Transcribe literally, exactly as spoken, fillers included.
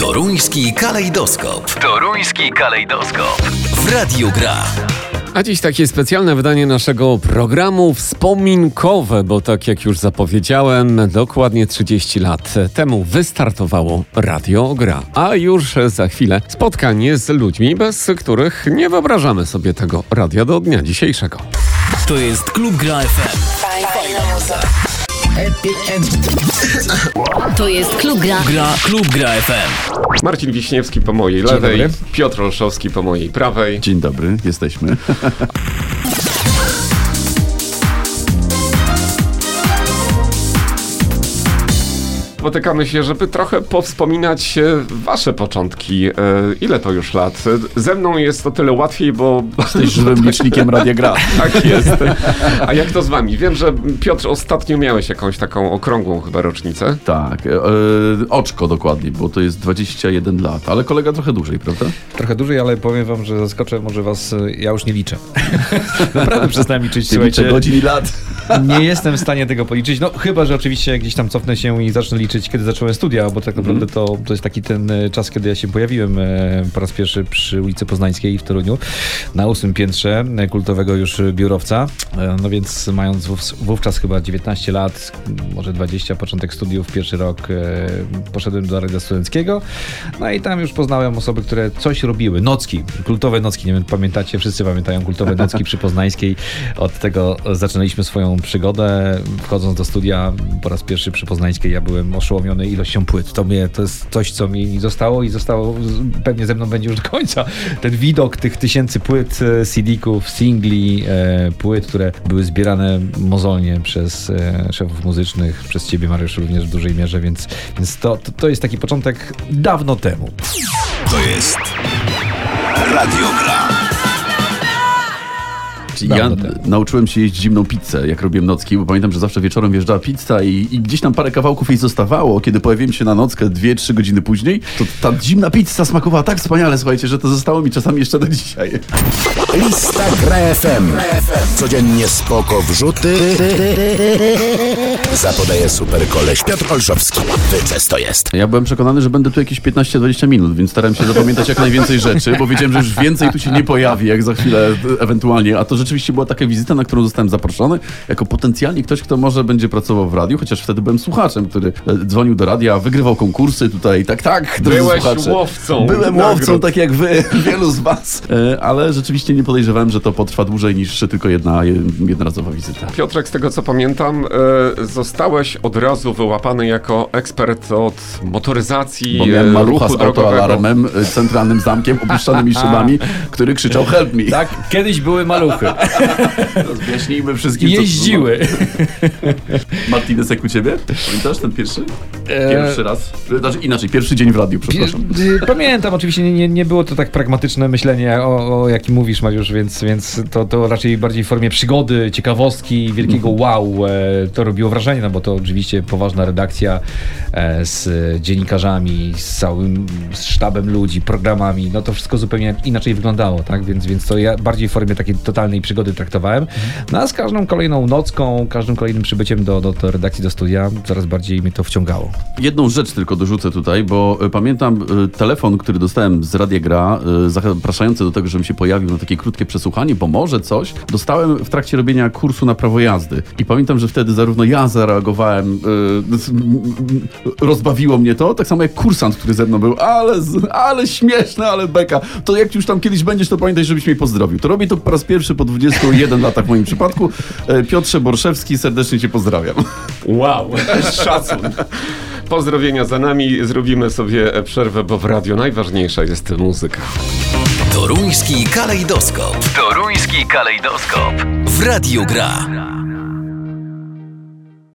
Toruński kalejdoskop. Toruński kalejdoskop. W Radiu Gra. A dziś takie specjalne wydanie naszego programu wspominkowe, bo tak jak już zapowiedziałem, dokładnie trzydzieści lat temu wystartowało Radio Gra. A już za chwilę spotkanie z ludźmi, bez których nie wyobrażamy sobie tego radia do dnia dzisiejszego. To jest Klub Gra F M. To jest Klub Gra. Gra Klub Gra F M. Marcin Wiśniewski po mojej lewej, Piotr Olszowski po mojej prawej. Dzień dobry, jesteśmy. Spotykamy się, żeby trochę powspominać wasze początki. E, ile to już lat? Ze mną jest o tyle łatwiej, bo... Jesteś żywym licznikiem Radia Gra. Tak jest. A jak to z wami? Wiem, że Piotr, ostatnio miałeś jakąś taką okrągłą chyba rocznicę. Tak, e, oczko dokładnie, bo to jest dwadzieścia jeden lat, ale kolega trochę dłużej, prawda? Trochę dłużej, ale powiem wam, że zaskoczę może was, ja już nie liczę. Naprawdę przestałem liczyć, Ty słuchajcie. liczę godzin i lat. Nie jestem w stanie tego policzyć, no chyba, że oczywiście gdzieś tam cofnę się i zacznę liczyć, kiedy zacząłem studia, bo tak naprawdę to, to jest taki ten czas, kiedy ja się pojawiłem po raz pierwszy przy ulicy Poznańskiej w Toruniu, na ósmym piętrze kultowego już biurowca. No więc mając wówczas chyba dziewiętnaście lat, może dwadzieścia, początek studiów, pierwszy rok, poszedłem do radia studenckiego, no i tam już poznałem osoby, które coś robiły. Nocki, kultowe nocki, nie wiem, pamiętacie, wszyscy pamiętają kultowe nocki przy Poznańskiej. Od tego zaczynaliśmy swoją przygodę. Wchodząc do studia po raz pierwszy przy Poznańskiej, ja byłem oszołomiony ilością płyt. To, mnie, to jest coś, co mi zostało i zostało, pewnie ze mną będzie już do końca. Ten widok tych tysięcy płyt, C D-ków, singli, e, płyt, które były zbierane mozolnie przez e, szefów muzycznych, przez ciebie, Mariusz, również w dużej mierze, więc, więc to, to, to jest taki początek dawno temu. To jest Radio Gra. Ja nauczyłem się jeść zimną pizzę, jak robiłem nocki, bo pamiętam, że zawsze wieczorem wjeżdżała pizza i, i gdzieś tam parę kawałków jej zostawało. Kiedy pojawiłem się na nockę dwie trzy godziny później, to ta zimna pizza smakowała tak wspaniale, słuchajcie, że to zostało mi czasami jeszcze do dzisiaj. Lista Gra F M. Codziennie spoko wrzuty. Zapodaje super koleś Piotr Olszowski. Wyczes to jest. Ja byłem przekonany, że będę tu jakieś piętnaście dwadzieścia minut, więc starałem się zapamiętać jak najwięcej rzeczy, bo wiedziałem, że już więcej tu się nie pojawi, jak za chwilę ewentualnie. A to rzeczywiście była taka wizyta, na którą zostałem zaproszony jako potencjalnie ktoś, kto może będzie pracował w radiu, chociaż wtedy byłem słuchaczem, który dzwonił do radia, wygrywał konkursy tutaj, tak, tak. Byłeś słuchacze. łowcą. Byłem nagród. łowcą, tak jak wy, wielu z was. Ale rzeczywiście nie podejrzewałem, że to potrwa dłużej niż tylko jedna jednorazowa wizyta. Piotrek, z tego co pamiętam, e, zostałeś od razu wyłapany jako ekspert od motoryzacji, Bo miałem malucha ruchu z drogowego. autoalarmem, centralnym zamkiem, opuszczanymi szybami, który krzyczał help me. Tak, kiedyś były maluchy. Rozjaśnijmy wszystkim, Jeździły. Co... Martinez, jak u ciebie? Pamiętasz ten pierwszy? Pierwszy raz? Znaczy inaczej, pierwszy dzień w radiu, przepraszam. Pamiętam, oczywiście nie, nie było to tak pragmatyczne myślenie, o, o jakim mówisz, Mariusz, więc, więc to, to raczej bardziej w formie przygody, ciekawostki, wielkiego wow. To robiło wrażenie, no bo to oczywiście poważna redakcja z dziennikarzami, z całym z sztabem ludzi, programami, no to wszystko zupełnie inaczej wyglądało, tak? Więc, więc to ja bardziej w formie takiej totalnej przygody traktowałem. No a z każdą kolejną nocką, każdym kolejnym przybyciem do, do, do redakcji, do studia, coraz bardziej mnie to wciągało. Jedną rzecz tylko dorzucę tutaj, bo pamiętam telefon, który dostałem z Radia Gra, zapraszający do tego, żebym się pojawił na takie krótkie przesłuchanie, bo może coś. Dostałem w trakcie robienia kursu na prawo jazdy. I pamiętam, że wtedy zarówno ja zareagowałem, rozbawiło mnie to, tak samo jak kursant, który ze mną był, ale, ale śmieszne, ale beka. To jak już tam kiedyś będziesz, to pamiętaj, żebyś mnie pozdrowił. To robię to po raz pierwszy po dwudziestu jeden latach w moim przypadku. Piotrze Borszewski, serdecznie cię pozdrawiam. Wow, szacun. Pozdrowienia za nami, zrobimy sobie przerwę, bo w radiu najważniejsza jest muzyka. Toruński kalejdoskop. Toruński kalejdoskop. W Radiu Gra.